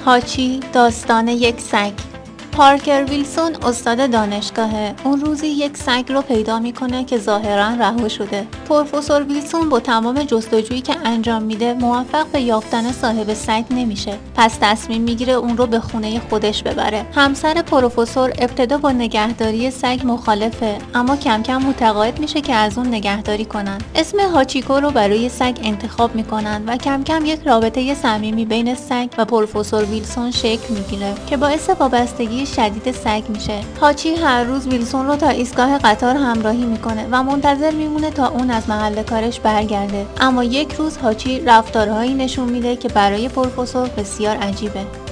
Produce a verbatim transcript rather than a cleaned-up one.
هاچی، داستان یک سگ. پارکر ویلسون استاد دانشگاهه. اون روزی یک سگ رو پیدا میکنه که ظاهرا رها شده. پروفسور ویلسون با تمام جستجویی که انجام میده موفق به یافتن صاحب سگ نمیشه. پس تصمیم میگیره اون رو به خونه خودش ببره. همسر پروفسور ابتدا با نگهداری سگ مخالفه، اما کم کم متقاعد میشه که از اون نگهداری کنن. اسم هاچیکو رو برای سگ انتخاب میکنن و کم کم یک رابطه صمیمی بین سگ و پروفسور ویلسون شکل میگیره که باعث وابستگی شدید سگ میشه. هاچی هر روز ویلسون رو تا ایستگاه قطار همراهی میکنه و منتظر میمونه تا اون از محل کارش برگرده. اما یک روز هاچی رفتارهایی نشون میده که برای پروفسور بسیار عجیبه.